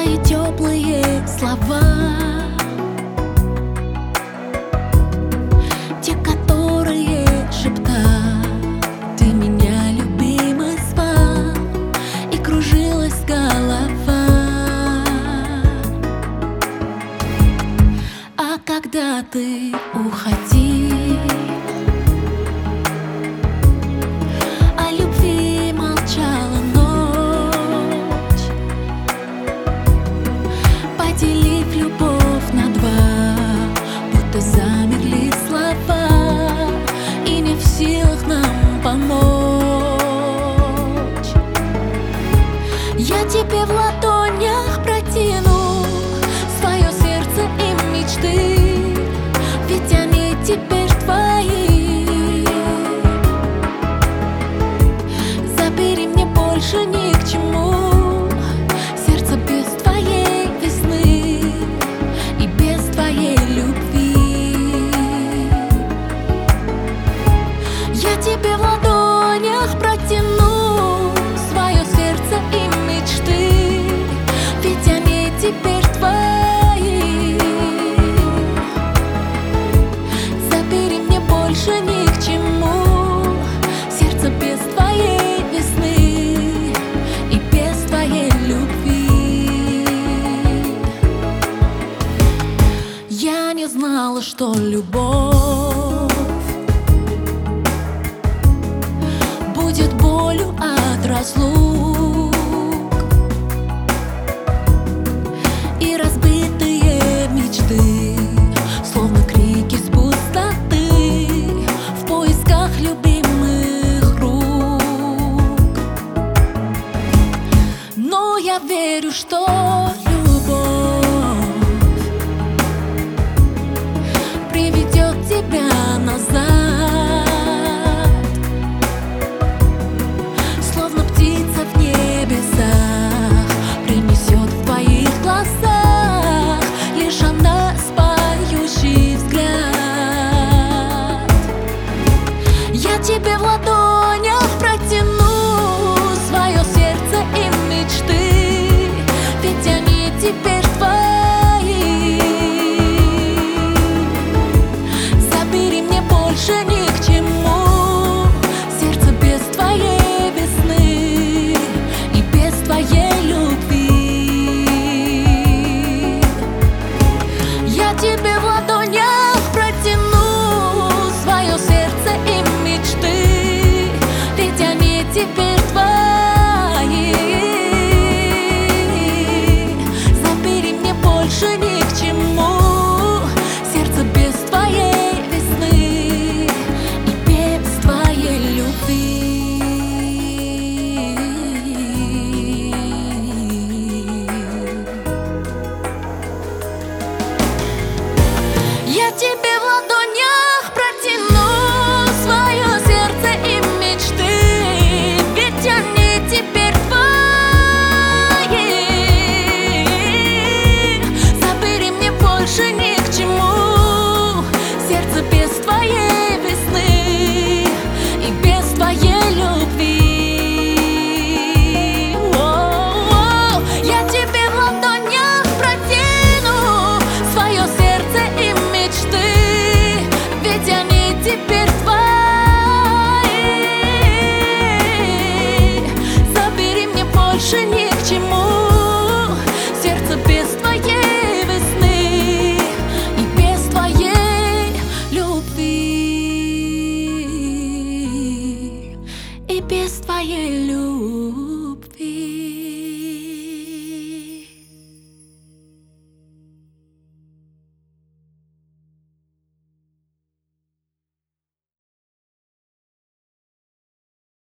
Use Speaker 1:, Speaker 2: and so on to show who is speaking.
Speaker 1: твои теплые слова, те, которые шептал ты меня, любимый, звал, и кружилась голова. А когда ты уходил, о любви молчала ночь, поделив любовь на два, будто замерли слова, и не в силах нам помочь. Я тебе в ладонях протяну свое сердце и мечты, ведь они теперь твои. Забери, мне больше ни к чему сердце без твоей весны и без твоей любви. Я тебе в ладонях протяну свое сердце и мечты, ведь они теперь твои. Забери, мне больше ни к чему сердце без твоей весны и без твоей любви. Я не знала, что любовь будет болью от разлук, и разбитые мечты, словно крики с пустоты, в поисках любимых рук. Но я верю, что любовь приведет тебя назад, словно птица в небесах, принесет в твоих глазах лишь она спающий взгляд. Я тебе в ладонях протяну свое сердце и мечты, ведь они теперь твои. Забери, мне больше ни к чему сердце без твоей весны и без твоей любви. Я тебе в ладонях протяну свое сердце и мечты, ведь они теперь твои. Забери, мне больше ни к чему сердце без твоей весны и без твоей любви. Я тебе в ладонях протяну свое сердце и мечты, ведь они теперь твои. Забери, мне больше ни к чему сердце без твоей весны и без твоей любви. О-о-о. Я тебе в ладонях протяну свое сердце и мечты, ведь они теперь твои. Забери, мне больше ни к чему сердце без твоей весны и без твоей любви и без твоей любви.